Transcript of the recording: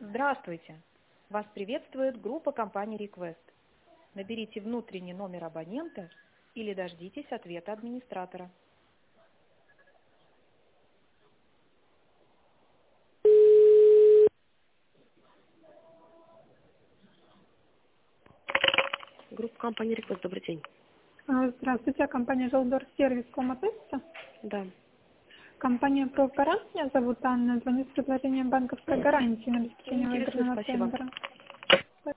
Здравствуйте! Вас приветствует группа компании Request. Наберите внутренний номер абонента или дождитесь ответа администратора. Группа компании Request, добрый день. Здравствуйте, компания Желдор Сервис к вам относится? Да. Компания ProGarant, меня зовут Анна, звоню с предложением банковской гарантии на обеспечение Интересую, выигранного спасибо. тендера.